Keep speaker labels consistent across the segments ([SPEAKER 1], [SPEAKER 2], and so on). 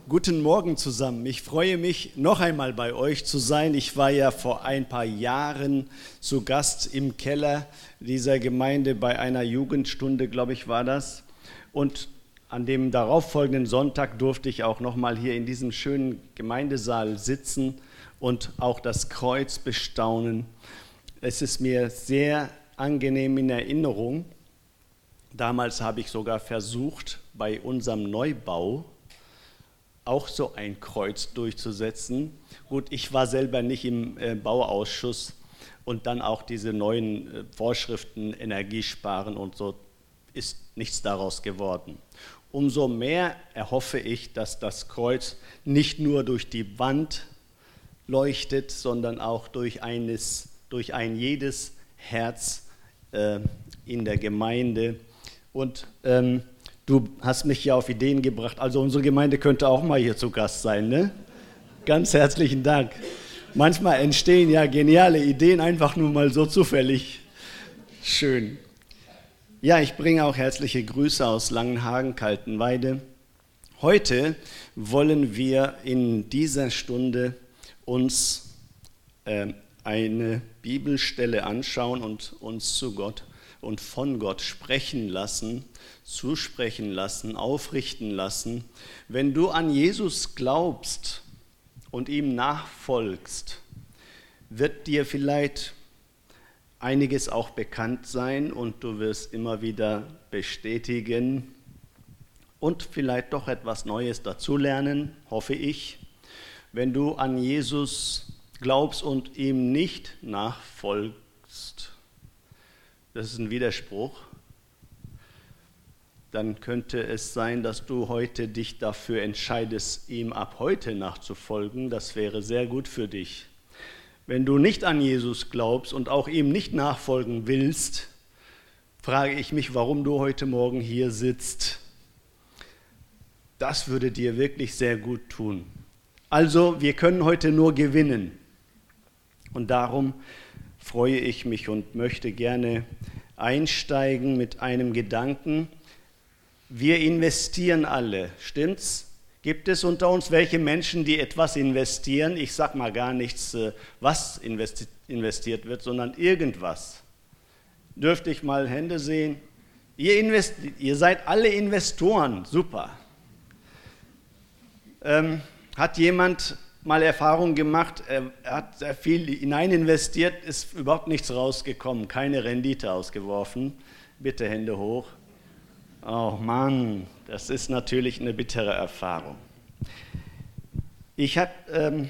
[SPEAKER 1] Guten Morgen zusammen. Ich freue mich, noch einmal bei euch zu sein. Ich war ja vor ein paar Jahren zu Gast im Keller dieser Gemeinde bei einer Jugendstunde, glaube ich, war das. Und an dem darauffolgenden Sonntag durfte ich auch noch mal hier in diesem schönen Gemeindesaal sitzen und auch das Kreuz bestaunen. Es ist mir sehr angenehm in Erinnerung. Damals habe ich sogar versucht, bei unserem Neubau auch so ein Kreuz durchzusetzen. Gut, ich war selber nicht im Bauausschuss und dann auch diese neuen Vorschriften, Energiesparen und so, ist nichts daraus geworden. Umso mehr erhoffe ich, dass das Kreuz nicht nur durch die Wand leuchtet, sondern auch durch ein jedes Herz in der Gemeinde. Und du hast mich ja auf Ideen gebracht, also unsere Gemeinde könnte auch mal hier zu Gast sein, ne? Ganz herzlichen Dank. Manchmal entstehen ja geniale Ideen einfach nur mal so zufällig. Schön. Ja, ich bringe auch herzliche Grüße aus Langenhagen, Kaltenweide. Heute wollen wir in dieser Stunde uns eine Bibelstelle anschauen und uns zu Gott und von Gott sprechen lassen, zusprechen lassen, aufrichten lassen. Wenn du an Jesus glaubst und ihm nachfolgst, wird dir vielleicht einiges auch bekannt sein und du wirst immer wieder bestätigen und vielleicht doch etwas Neues dazulernen, hoffe ich. Wenn du an Jesus glaubst und ihm nicht nachfolgst, das ist ein Widerspruch, dann könnte es sein, dass du heute dich dafür entscheidest, ihm ab heute nachzufolgen. Das wäre sehr gut für dich. Wenn du nicht an Jesus glaubst und auch ihm nicht nachfolgen willst, frage ich mich, warum du heute Morgen hier sitzt. Das würde dir wirklich sehr gut tun. Also, wir können heute nur gewinnen. Und darum freue ich mich und möchte gerne einsteigen mit einem Gedanken. Wir investieren alle, stimmt's? Gibt es unter uns welche Menschen, die etwas investieren? Ich sage mal gar nichts, was investiert wird, sondern irgendwas. Dürfte ich mal Hände sehen? Ihr seid alle Investoren, super. Hat jemand mal Erfahrung gemacht, er hat sehr viel hinein investiert, ist überhaupt nichts rausgekommen, keine Rendite ausgeworfen? Bitte Hände hoch. Oh Mann, das ist natürlich eine bittere Erfahrung. Ich habe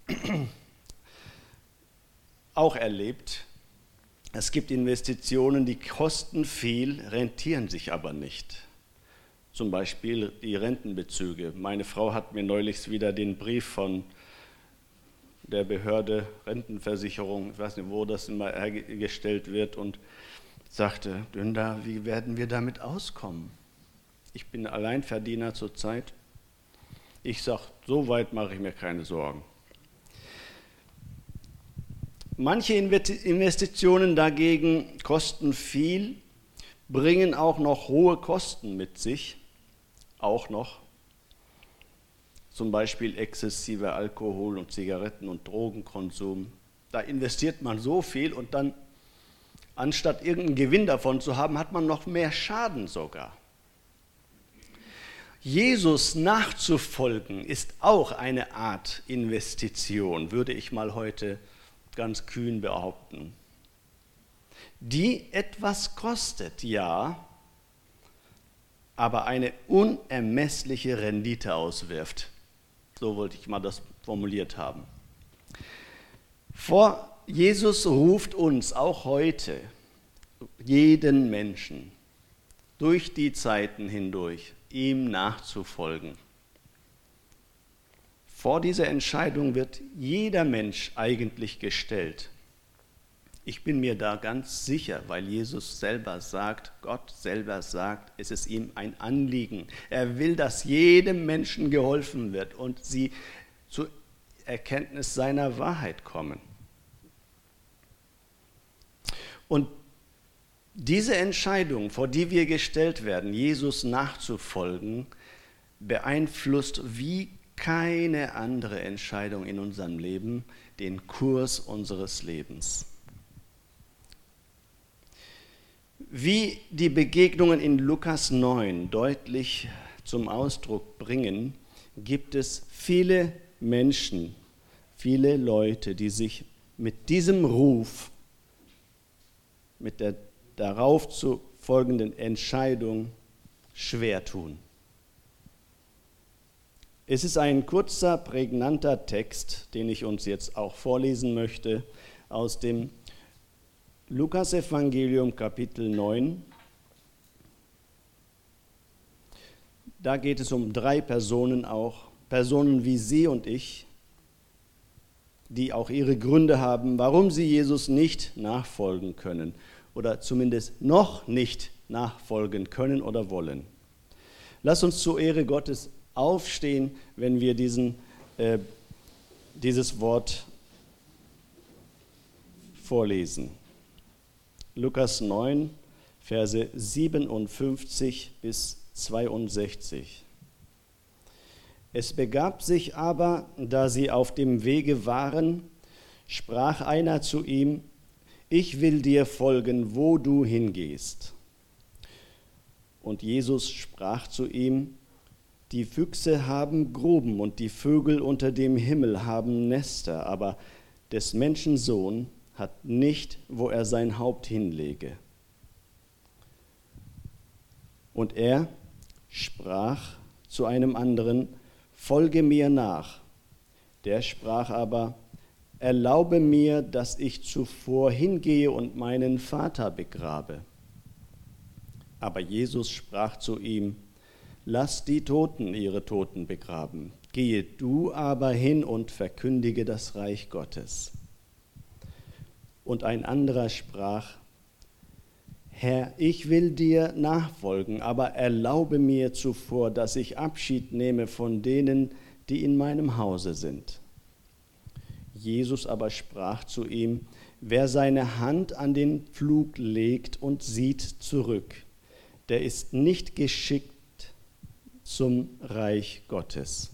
[SPEAKER 1] auch erlebt, es gibt Investitionen, die kosten viel, rentieren sich aber nicht. Zum Beispiel die Rentenbezüge. Meine Frau hat mir neulich wieder den Brief von der Behörde Rentenversicherung, ich weiß nicht, wo das immer hergestellt wird, und sagte, Dünder, wie werden wir damit auskommen? Ich bin Alleinverdiener zurzeit. Ich sage, so weit mache ich mir keine Sorgen. Manche Investitionen dagegen kosten viel, bringen auch noch hohe Kosten mit sich, auch noch. Zum Beispiel exzessiver Alkohol- und Zigaretten- und Drogenkonsum. Da investiert man so viel und dann anstatt irgendeinen Gewinn davon zu haben, hat man noch mehr Schaden sogar. Jesus nachzufolgen ist auch eine Art Investition, würde ich mal heute ganz kühn behaupten. Die etwas kostet, ja, aber eine unermessliche Rendite auswirft. So wollte ich mal das formuliert haben. Jesus ruft uns auch heute, jeden Menschen, durch die Zeiten hindurch, ihm nachzufolgen. Vor dieser Entscheidung wird jeder Mensch eigentlich gestellt. Ich bin mir da ganz sicher, weil Jesus selber sagt, Gott selber sagt, es ist ihm ein Anliegen. Er will, dass jedem Menschen geholfen wird und sie zur Erkenntnis seiner Wahrheit kommen. Und diese Entscheidung, vor die wir gestellt werden, Jesus nachzufolgen, beeinflusst, wie keine andere Entscheidung in unserem Leben den Kurs unseres Lebens. Wie die Begegnungen in Lukas 9 deutlich zum Ausdruck bringen, gibt es viele Menschen, viele Leute, die sich mit diesem Ruf, mit der darauf zu folgenden Entscheidung schwer tun. Es ist ein kurzer, prägnanter Text, den ich uns jetzt auch vorlesen möchte, aus dem Lukas-Evangelium, Kapitel 9. Da geht es um 3 Personen auch, Personen wie Sie und ich, die auch ihre Gründe haben, warum sie Jesus nicht nachfolgen können oder zumindest noch nicht nachfolgen können oder wollen. Lass uns zur Ehre Gottes aufstehen, wenn wir dieses Wort vorlesen. Lukas 9, Verse 57 bis 62. Es begab sich aber, da sie auf dem Wege waren, sprach einer zu ihm: Ich will dir folgen, wo du hingehst. Und Jesus sprach zu ihm: Die Füchse haben Gruben und die Vögel unter dem Himmel haben Nester, aber des Menschen Sohn hat nicht, wo er sein Haupt hinlege. Und er sprach zu einem anderen: Folge mir nach. Der sprach aber: Erlaube mir, dass ich zuvor hingehe und meinen Vater begrabe. Aber Jesus sprach zu ihm: Lass die Toten ihre Toten begraben. Gehe du aber hin und verkündige das Reich Gottes. Und ein anderer sprach: Herr, ich will dir nachfolgen, aber erlaube mir zuvor, dass ich Abschied nehme von denen, die in meinem Hause sind. Jesus aber sprach zu ihm: Wer seine Hand an den Pflug legt und sieht zurück, der ist nicht geschickt zum Reich Gottes.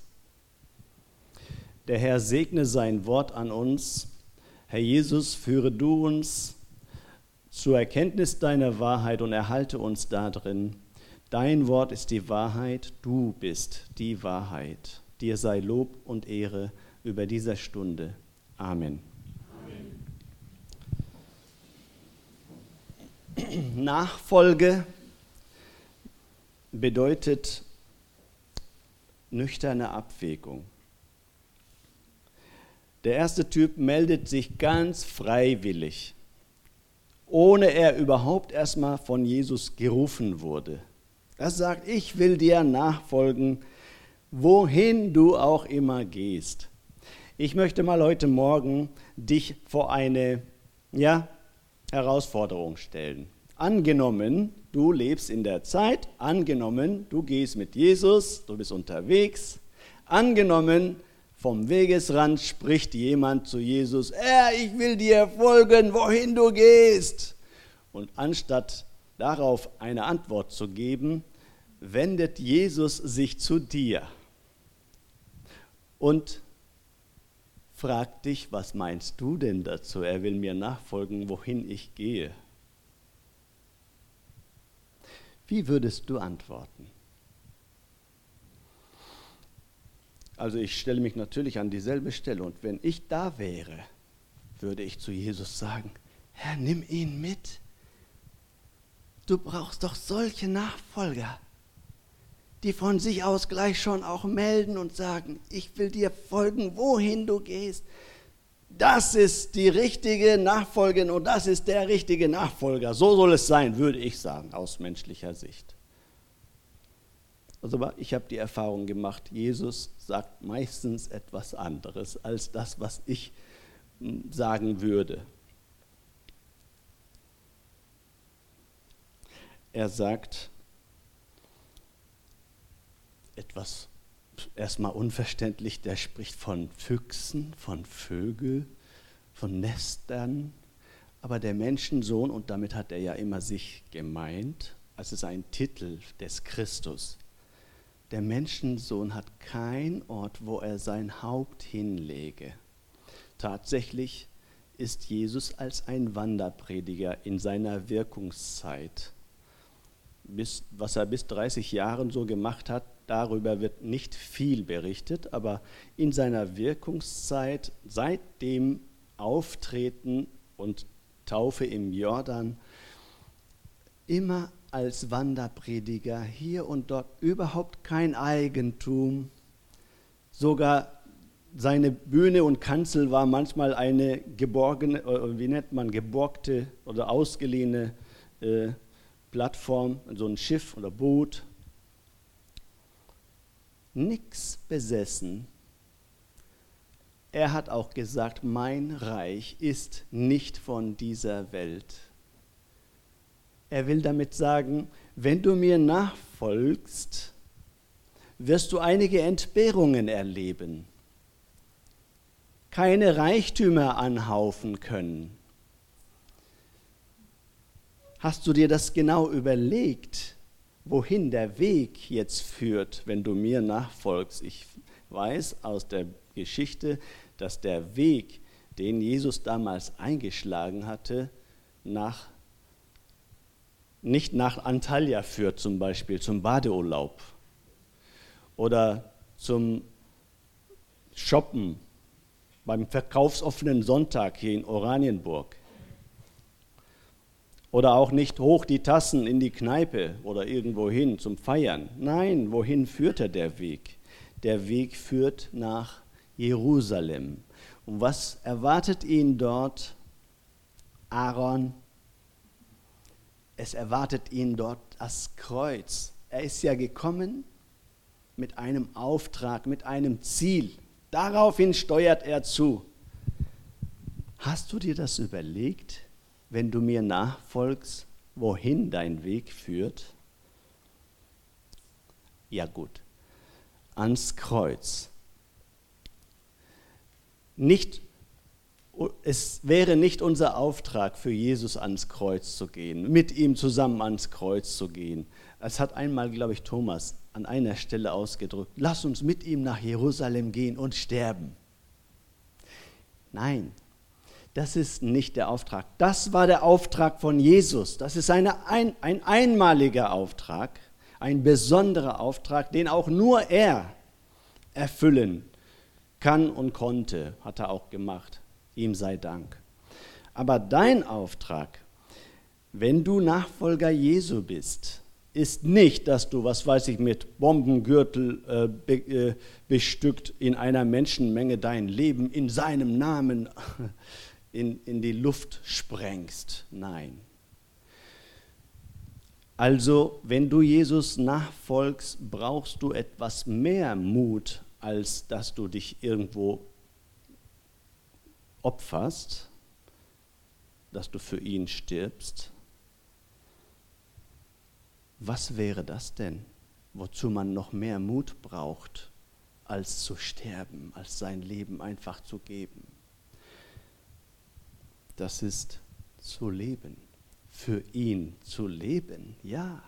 [SPEAKER 1] Der Herr segne sein Wort an uns. Herr Jesus, führe du uns zur Erkenntnis deiner Wahrheit und erhalte uns darin. Dein Wort ist die Wahrheit, du bist die Wahrheit. Dir sei Lob und Ehre über dieser Stunde. Amen. Amen. Nachfolge bedeutet nüchterne Abwägung. Der erste Typ meldet sich ganz freiwillig, ohne er überhaupt erstmal von Jesus gerufen wurde. Er sagt: Ich will dir nachfolgen, wohin du auch immer gehst. Ich möchte mal heute Morgen dich vor eine Herausforderung stellen. Angenommen, du lebst in der Zeit, angenommen, du gehst mit Jesus, du bist unterwegs, angenommen, vom Wegesrand spricht jemand zu Jesus: Ich will dir folgen, wohin du gehst. Und anstatt darauf eine Antwort zu geben, wendet Jesus sich zu dir und fragt dich: Was meinst du denn dazu? Er will mir nachfolgen, wohin ich gehe. Wie würdest du antworten? Also ich stelle mich natürlich an dieselbe Stelle, und wenn ich da wäre, würde ich zu Jesus sagen: Herr, nimm ihn mit. Du brauchst doch solche Nachfolger, die von sich aus gleich schon auch melden und sagen: Ich will dir folgen, wohin du gehst. Das ist die richtige Nachfolgerin und das ist der richtige Nachfolger. So soll es sein, würde ich sagen, aus menschlicher Sicht. Also ich habe die Erfahrung gemacht, Jesus sagt meistens etwas anderes als das, was ich sagen würde. Er sagt etwas erstmal unverständlich, der spricht von Füchsen, von Vögeln, von Nestern, aber der Menschensohn, und damit hat er ja immer sich gemeint, es ist ein Titel des Christus, der Menschensohn hat keinen Ort, wo er sein Haupt hinlege. Tatsächlich ist Jesus als ein Wanderprediger in seiner Wirkungszeit. Was er bis 30 Jahren so gemacht hat, darüber wird nicht viel berichtet, aber in seiner Wirkungszeit, seit dem Auftreten und Taufe im Jordan, immer als Wanderprediger, hier und dort, überhaupt kein Eigentum. Sogar seine Bühne und Kanzel war manchmal eine geborgene, geborgte oder ausgeliehene Plattform, so ein Schiff oder Boot. Nichts besessen. Er hat auch gesagt, mein Reich ist nicht von dieser Welt. Er will damit sagen, wenn du mir nachfolgst, wirst du einige Entbehrungen erleben, keine Reichtümer anhaufen können. Hast du dir das genau überlegt, wohin der Weg jetzt führt, wenn du mir nachfolgst? Ich weiß aus der Geschichte, dass der Weg, den Jesus damals eingeschlagen hatte, nicht nach Antalya führt, zum Beispiel zum Badeurlaub oder zum Shoppen beim verkaufsoffenen Sonntag hier in Oranienburg oder auch nicht hoch die Tassen in die Kneipe oder irgendwo hin zum Feiern. Nein, wohin führte der Weg? Der Weg führt nach Jerusalem. Und was erwartet ihn dort? Aaron. Es erwartet ihn dort das Kreuz. Er ist ja gekommen mit einem Auftrag, mit einem Ziel. Daraufhin steuert er zu. Hast du dir das überlegt, wenn du mir nachfolgst, wohin dein Weg führt? Ja gut, ans Kreuz. Es wäre nicht unser Auftrag, für Jesus ans Kreuz zu gehen, mit ihm zusammen ans Kreuz zu gehen. Es hat einmal, glaube ich, Thomas an einer Stelle ausgedrückt, lass uns mit ihm nach Jerusalem gehen und sterben. Nein, das ist nicht der Auftrag. Das war der Auftrag von Jesus. Das ist ein einmaliger Auftrag, ein besonderer Auftrag, den auch nur er erfüllen kann und konnte, hat er auch gemacht. Ihm sei Dank. Aber dein Auftrag, wenn du Nachfolger Jesu bist, ist nicht, dass du, mit Bombengürtel bestückt in einer Menschenmenge dein Leben in seinem Namen in die Luft sprengst. Nein. Also, wenn du Jesus nachfolgst, brauchst du etwas mehr Mut, als dass du dich irgendwo opferst, dass du für ihn stirbst. Was wäre das denn, wozu man noch mehr Mut braucht, als zu sterben, als sein Leben einfach zu geben? Das ist zu leben, für ihn zu leben, ja.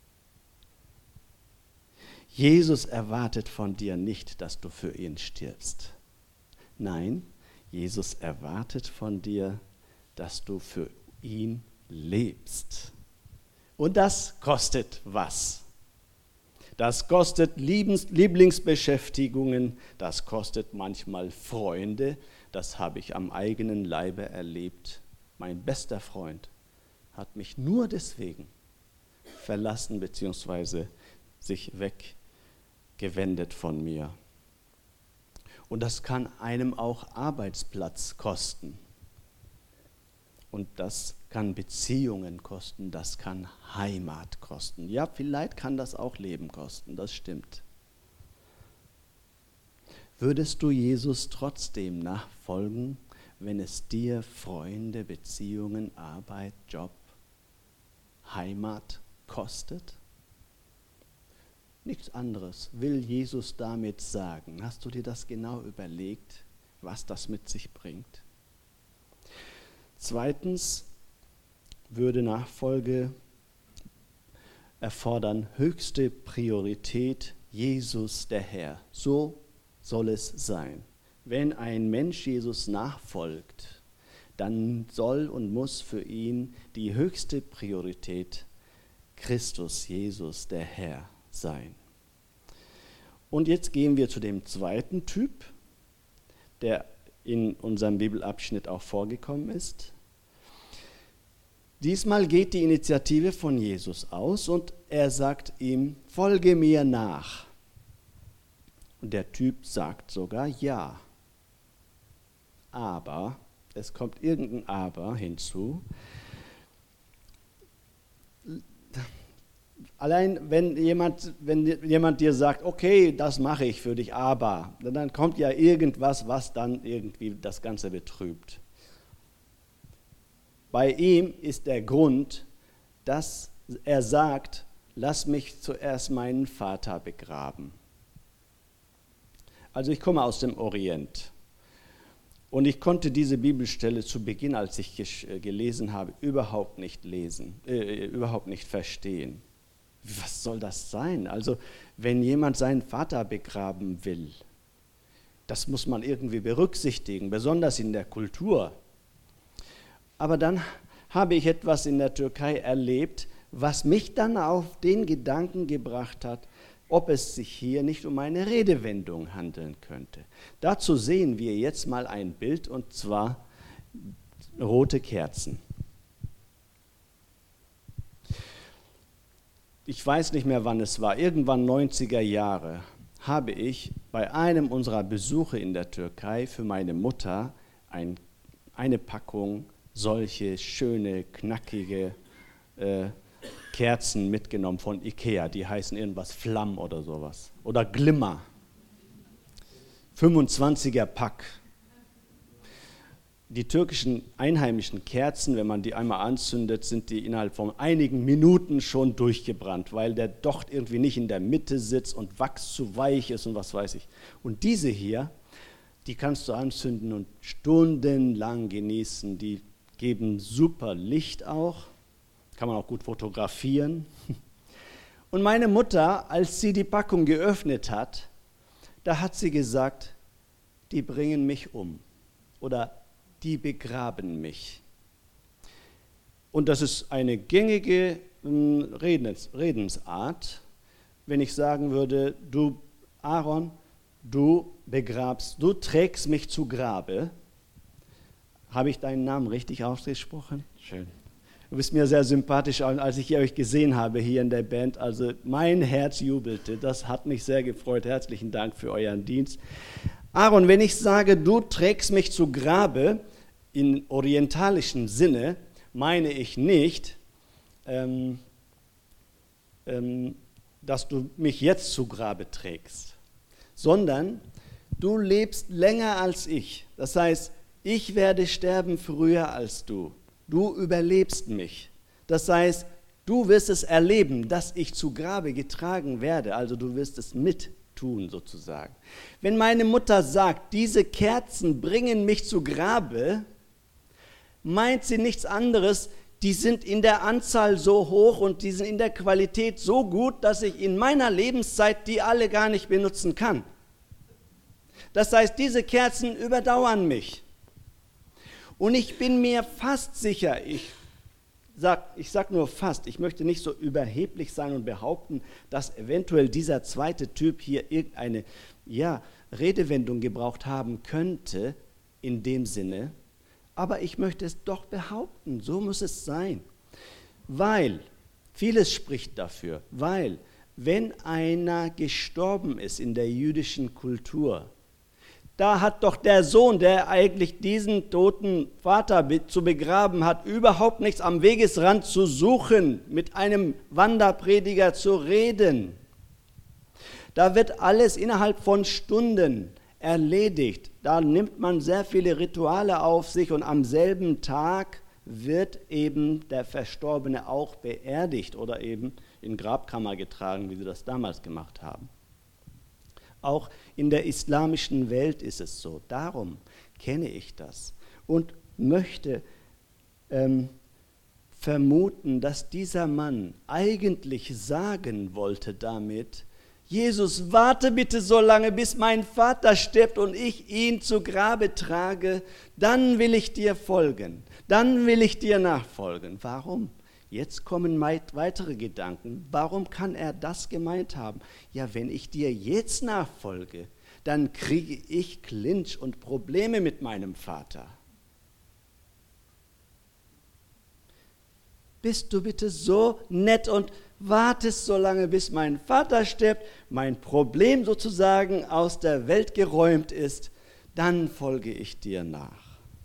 [SPEAKER 1] Jesus erwartet von dir nicht, dass du für ihn stirbst. Nein, Jesus erwartet von dir, dass du für ihn lebst. Und das kostet was? Das kostet Lieblingsbeschäftigungen, das kostet manchmal Freunde. Das habe ich am eigenen Leibe erlebt. Mein bester Freund hat mich nur deswegen verlassen bzw. sich weggewendet von mir. Und das kann einem auch Arbeitsplatz kosten. Und das kann Beziehungen kosten, das kann Heimat kosten. Ja, vielleicht kann das auch Leben kosten, das stimmt. Würdest du Jesus trotzdem nachfolgen, wenn es dir Freunde, Beziehungen, Arbeit, Job, Heimat kostet? Nichts anderes will Jesus damit sagen. Hast du dir das genau überlegt, was das mit sich bringt? Zweitens würde Nachfolge erfordern höchste Priorität Jesus der Herr. So soll es sein. Wenn ein Mensch Jesus nachfolgt, dann soll und muss für ihn die höchste Priorität Christus, Jesus, der Herr sein. Und jetzt gehen wir zu dem zweiten Typ, der in unserem Bibelabschnitt auch vorgekommen ist. Diesmal geht die Initiative von Jesus aus und er sagt ihm, folge mir nach. Und der Typ sagt sogar ja. Aber, es kommt irgendein Aber hinzu. Allein wenn jemand dir sagt, okay, das mache ich für dich, aber, dann kommt ja irgendwas, was dann irgendwie das Ganze betrübt. Bei ihm ist der Grund, dass er sagt, lass mich zuerst meinen Vater begraben. Also ich komme aus dem Orient und ich konnte diese Bibelstelle zu Beginn, als ich gelesen habe, überhaupt nicht verstehen. Was soll das sein? Also wenn jemand seinen Vater begraben will, das muss man irgendwie berücksichtigen, besonders in der Kultur. Aber dann habe ich etwas in der Türkei erlebt, was mich dann auf den Gedanken gebracht hat, ob es sich hier nicht um eine Redewendung handeln könnte. Dazu sehen wir jetzt mal ein Bild, und zwar rote Kerzen. Ich weiß nicht mehr, wann es war, irgendwann 90er Jahre, habe ich bei einem unserer Besuche in der Türkei für meine Mutter eine Packung solche schöne, knackige Kerzen mitgenommen von Ikea. Die heißen irgendwas Flamm oder sowas. Oder Glimmer. 25er Pack. Die türkischen einheimischen Kerzen, wenn man die einmal anzündet, sind die innerhalb von einigen Minuten schon durchgebrannt, weil der Docht irgendwie nicht in der Mitte sitzt und Wachs zu weich ist und was weiß ich. Und diese hier, die kannst du anzünden und stundenlang genießen. Die geben super Licht auch, kann man auch gut fotografieren. Und meine Mutter, als sie die Packung geöffnet hat, da hat sie gesagt, die bringen mich um oder die begraben mich. Und das ist eine gängige Redensart, wenn ich sagen würde, du Aaron, du trägst mich zu Grabe. Habe ich deinen Namen richtig ausgesprochen? Schön. Du bist mir sehr sympathisch, als ich euch gesehen habe hier in der Band. Also mein Herz jubelte, das hat mich sehr gefreut. Herzlichen Dank für euren Dienst. Aaron, wenn ich sage, du trägst mich zu Grabe, in orientalischen Sinne, meine ich nicht, dass du mich jetzt zu Grabe trägst, sondern du lebst länger als ich. Das heißt, ich werde sterben früher als du. Du überlebst mich. Das heißt, du wirst es erleben, dass ich zu Grabe getragen werde. Also du wirst es mittun sozusagen. Wenn meine Mutter sagt, diese Kerzen bringen mich zu Grabe, meint sie nichts anderes, die sind in der Anzahl so hoch und die sind in der Qualität so gut, dass ich in meiner Lebenszeit die alle gar nicht benutzen kann. Das heißt, diese Kerzen überdauern mich. Und ich bin mir fast sicher, ich sag nur fast, ich möchte nicht so überheblich sein und behaupten, dass eventuell dieser zweite Typ hier irgendeine Redewendung gebraucht haben könnte, in dem Sinne, aber ich möchte es doch behaupten, so muss es sein. Weil, vieles spricht dafür, weil, wenn einer gestorben ist in der jüdischen Kultur, da hat doch der Sohn, der eigentlich diesen toten Vater zu begraben hat, überhaupt nichts am Wegesrand zu suchen, mit einem Wanderprediger zu reden. Da wird alles innerhalb von Stunden erledigt. Da nimmt man sehr viele Rituale auf sich und am selben Tag wird eben der Verstorbene auch beerdigt oder eben in Grabkammer getragen, wie sie das damals gemacht haben. Auch in der islamischen Welt ist es so. Darum kenne ich das und möchte vermuten, dass dieser Mann eigentlich sagen wollte damit, Jesus, warte bitte so lange, bis mein Vater stirbt und ich ihn zu Grabe trage, dann will ich dir folgen, dann will ich dir nachfolgen. Warum? Jetzt kommen weitere Gedanken. Warum kann er das gemeint haben? Ja, wenn ich dir jetzt nachfolge, dann kriege ich Clinch und Probleme mit meinem Vater. Bist du bitte so nett und wartest so lange, bis mein Vater stirbt, mein Problem sozusagen aus der Welt geräumt ist, dann folge ich dir nach.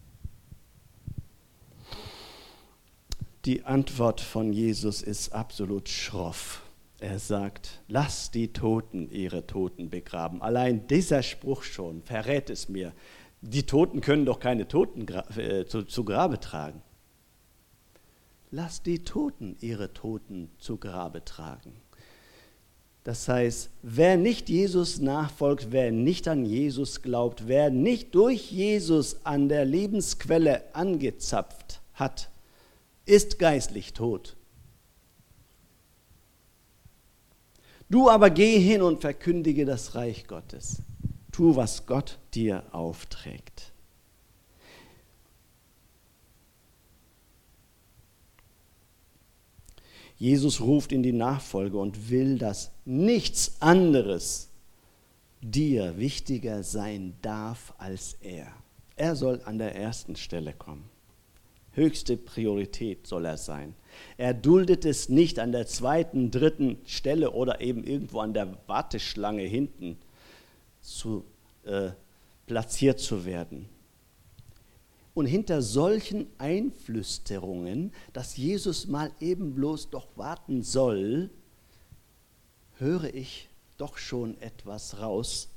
[SPEAKER 1] Die Antwort von Jesus ist absolut schroff. Er sagt, lass die Toten ihre Toten begraben. Allein dieser Spruch schon verrät es mir. Die Toten können doch keine Toten zu Grabe tragen. Lass die Toten ihre Toten zu Grabe tragen. Das heißt, wer nicht Jesus nachfolgt, wer nicht an Jesus glaubt, wer nicht durch Jesus an der Lebensquelle angezapft hat, ist geistlich tot. Du aber geh hin und verkündige das Reich Gottes. Tu, was Gott dir aufträgt. Jesus ruft in die Nachfolge und will, dass nichts anderes dir wichtiger sein darf als er. Er soll an der ersten Stelle kommen. Höchste Priorität soll er sein. Er duldet es nicht, an der zweiten, dritten Stelle oder eben irgendwo an der Warteschlange hinten platziert zu werden. Und hinter solchen Einflüsterungen, dass Jesus mal eben bloß doch warten soll, höre ich doch schon etwas raus,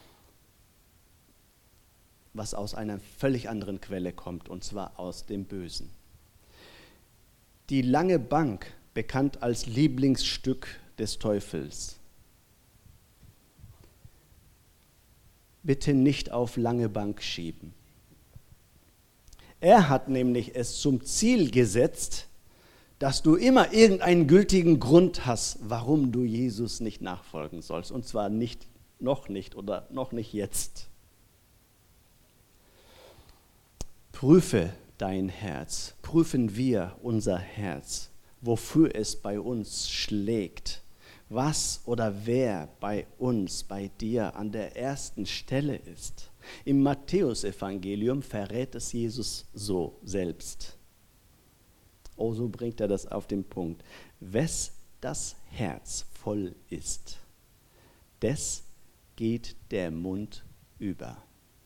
[SPEAKER 1] was aus einer völlig anderen Quelle kommt, und zwar aus dem Bösen. Die lange Bank, bekannt als Lieblingsstück des Teufels. Bitte nicht auf lange Bank schieben. Er hat nämlich es zum Ziel gesetzt, dass du immer irgendeinen gültigen Grund hast, warum du Jesus nicht nachfolgen sollst. Und zwar noch nicht jetzt. Prüfe dein Herz, prüfen wir unser Herz, wofür es bei uns schlägt, was oder wer bei uns, bei dir an der ersten Stelle ist. Im Matthäusevangelium verrät es Jesus so selbst. Oh, so bringt er das auf den Punkt. Wes das Herz voll ist, des geht der Mund über.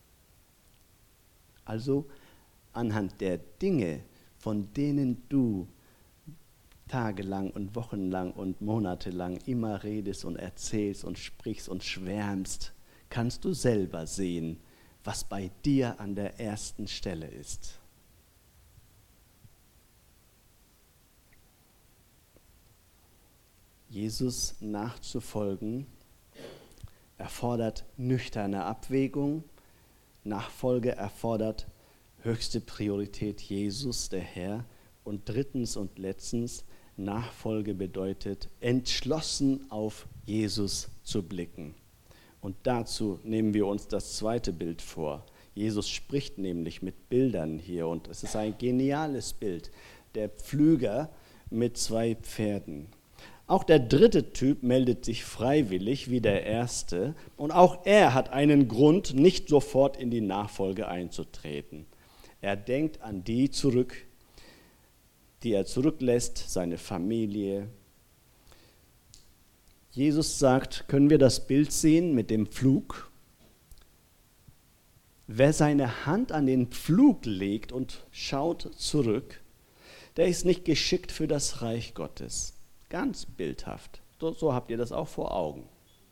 [SPEAKER 1] Also anhand der Dinge, von denen du tagelang und wochenlang und monatelang immer redest und erzählst und sprichst und schwärmst, kannst du selber sehen, was bei dir an der ersten Stelle ist. Jesus nachzufolgen erfordert nüchterne Abwägung. Nachfolge erfordert höchste Priorität Jesus, der Herr. Und drittens und letztens, Nachfolge bedeutet, entschlossen auf Jesus zu blicken. Und dazu nehmen wir uns das zweite Bild vor. Jesus spricht nämlich mit Bildern hier und es ist ein geniales Bild. Der Pflüger mit 2 Pferden. Auch der dritte Typ meldet sich freiwillig wie der erste und auch er hat einen Grund, nicht sofort in die Nachfolge einzutreten. Er denkt an die zurück, die er zurücklässt, seine Familie. Jesus sagt, können wir das Bild sehen mit dem Pflug? Wer seine Hand an den Pflug legt und schaut zurück, der ist nicht geschickt für das Reich Gottes. Ganz bildhaft. So habt ihr das auch vor Augen.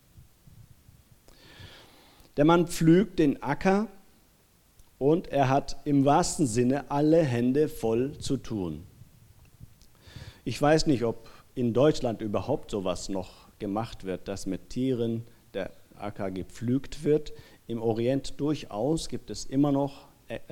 [SPEAKER 1] Der Mann pflügt den Acker und er hat im wahrsten Sinne alle Hände voll zu tun. Ich weiß nicht, ob in Deutschland überhaupt sowas noch gemacht wird, dass mit Tieren der Acker gepflügt wird. Im Orient durchaus gibt es immer noch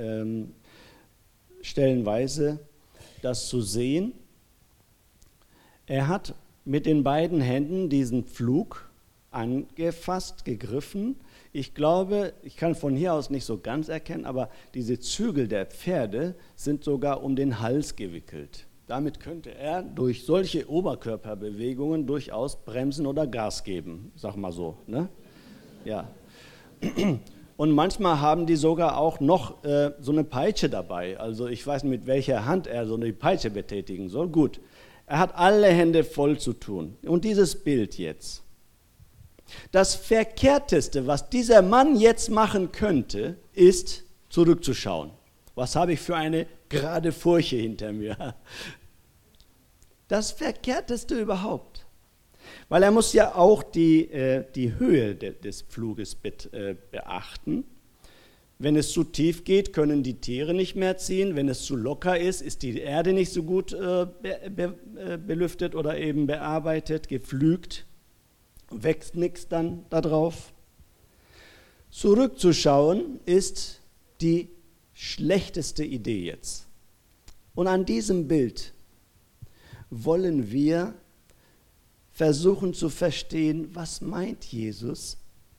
[SPEAKER 1] stellenweise das zu sehen. Er hat mit den beiden Händen diesen Pflug angefasst, gegriffen. Ich glaube, ich kann von hier aus nicht so ganz erkennen, aber diese Zügel der Pferde sind sogar um den Hals gewickelt. Damit könnte er durch solche Oberkörperbewegungen durchaus bremsen oder Gas geben, sag mal so. Ne? Ja. Und manchmal haben die sogar auch noch so eine Peitsche dabei. Also ich weiß nicht, mit welcher Hand er so eine Peitsche betätigen soll. Gut, er hat alle Hände voll zu tun. Und dieses Bild jetzt. Das Verkehrteste, was dieser Mann jetzt machen könnte, ist zurückzuschauen. Was habe ich für eine gerade Furche hinter mir? Das Verkehrteste überhaupt. Weil er muss ja auch die Höhe des Fluges beachten. Wenn es zu tief geht, können die Tiere nicht mehr ziehen. Wenn es zu locker ist, ist die Erde nicht so gut belüftet oder eben bearbeitet, gepflügt. Wächst nichts dann darauf. Zurückzuschauen ist die schlechteste Idee jetzt. Und an diesem Bild wollen wir versuchen zu verstehen, was meint Jesus,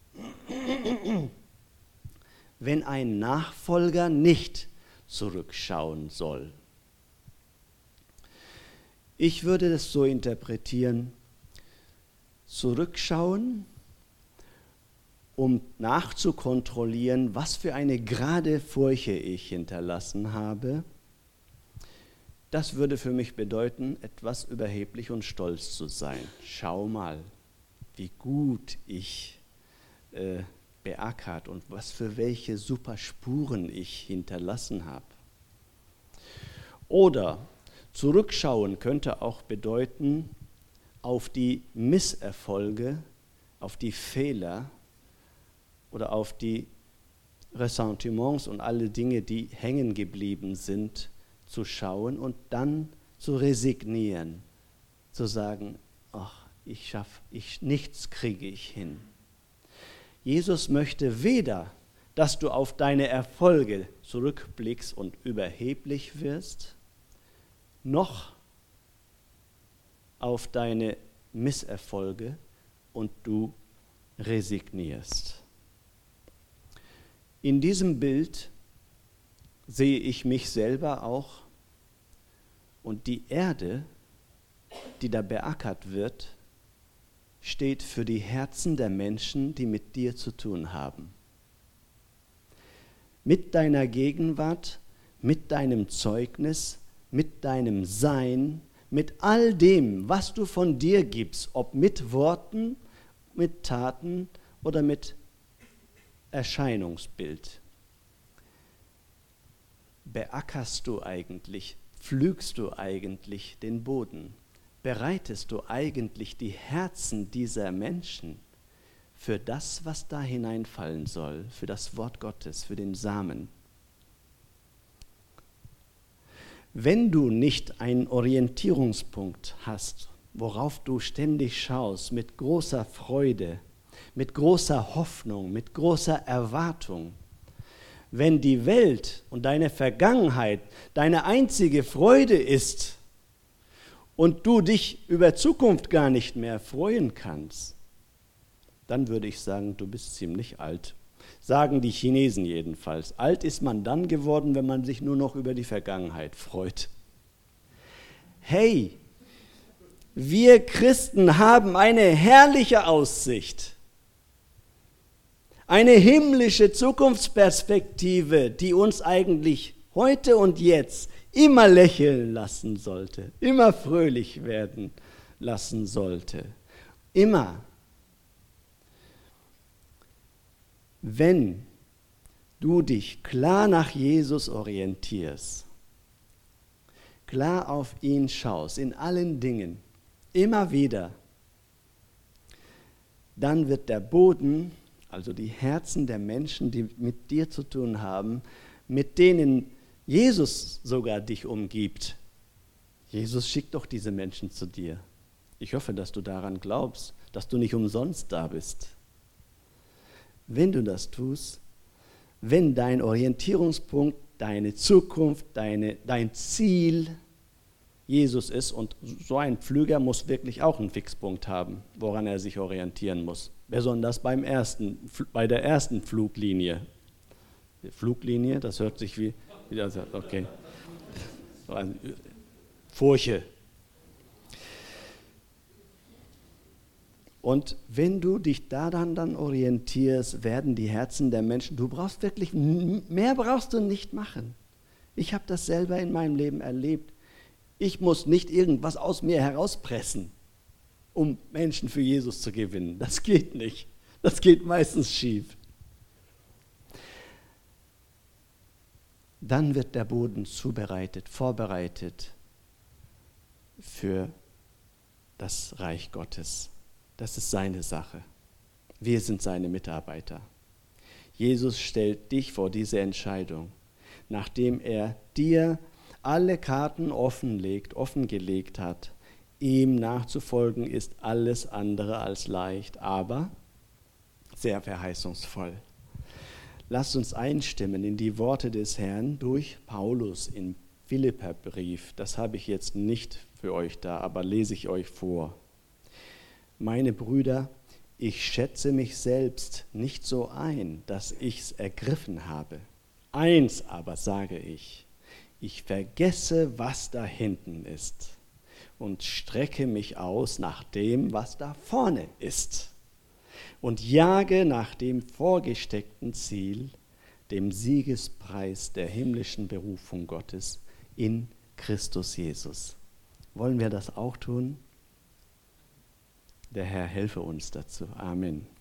[SPEAKER 1] wenn ein Nachfolger nicht zurückschauen soll. Ich würde das so interpretieren: Zurückschauen, um nachzukontrollieren, was für eine gerade Furche ich hinterlassen habe. Das würde für mich bedeuten, etwas überheblich und stolz zu sein. Schau mal, wie gut ich beackert und was für welche super Spuren ich hinterlassen habe. Oder zurückschauen könnte auch bedeuten, auf die Misserfolge, auf die Fehler oder auf die Ressentiments und alle Dinge, die hängen geblieben sind, zu schauen und dann zu resignieren, zu sagen, ach, nichts kriege ich hin. Jesus möchte weder, dass du auf deine Erfolge zurückblickst und überheblich wirst, noch auf deine Misserfolge und du resignierst. In diesem Bild sehe ich mich selber auch und die Erde, die da beackert wird, steht für die Herzen der Menschen, die mit dir zu tun haben. Mit deiner Gegenwart, mit deinem Zeugnis, mit deinem Sein, mit all dem, was du von dir gibst, ob mit Worten, mit Taten oder mit Erscheinungsbild. Beackerst du eigentlich, pflügst du eigentlich den Boden? Bereitest du eigentlich die Herzen dieser Menschen für das, was da hineinfallen soll, für das Wort Gottes, für den Samen? Wenn du nicht einen Orientierungspunkt hast, worauf du ständig schaust, mit großer Freude, mit großer Hoffnung, mit großer Erwartung, wenn die Welt und deine Vergangenheit deine einzige Freude ist und du dich über Zukunft gar nicht mehr freuen kannst, dann würde ich sagen, du bist ziemlich alt. Sagen die Chinesen jedenfalls. Alt ist man dann geworden, wenn man sich nur noch über die Vergangenheit freut. Hey, wir Christen haben eine herrliche Aussicht. Eine himmlische Zukunftsperspektive, die uns eigentlich heute und jetzt immer lächeln lassen sollte, immer fröhlich werden lassen sollte. Immer. Wenn du dich klar nach Jesus orientierst, klar auf ihn schaust, in allen Dingen, immer wieder, dann wird der Boden, also die Herzen der Menschen, die mit dir zu tun haben, mit denen Jesus sogar dich umgibt. Jesus schickt doch diese Menschen zu dir. Ich hoffe, dass du daran glaubst, dass du nicht umsonst da bist. Wenn du das tust, wenn dein Orientierungspunkt, deine Zukunft, dein Ziel Jesus ist, und so ein Pflüger muss wirklich auch einen Fixpunkt haben, woran er sich orientieren muss. Besonders bei der ersten Fluglinie. Fluglinie, das hört sich wie okay. Furche. Und wenn du dich daran dann orientierst, werden die Herzen der Menschen, du brauchst wirklich, mehr brauchst du nicht machen. Ich habe das selber in meinem Leben erlebt. Ich muss nicht irgendwas aus mir herauspressen, um Menschen für Jesus zu gewinnen. Das geht nicht. Das geht meistens schief. Dann wird der Boden vorbereitet für das Reich Gottes. Das ist seine Sache. Wir sind seine Mitarbeiter. Jesus stellt dich vor diese Entscheidung, nachdem er dir alle Karten offengelegt hat. Ihm nachzufolgen ist alles andere als leicht, aber sehr verheißungsvoll. Lasst uns einstimmen in die Worte des Herrn durch Paulus im Philipperbrief. Das habe ich jetzt nicht für euch da, aber lese ich euch vor. Meine Brüder, ich schätze mich selbst nicht so ein, dass ich's ergriffen habe. Eins aber sage ich vergesse, was da hinten ist und strecke mich aus nach dem, was da vorne ist und jage nach dem vorgesteckten Ziel, dem Siegespreis der himmlischen Berufung Gottes in Christus Jesus. Wollen wir das auch tun? Der Herr helfe uns dazu. Amen.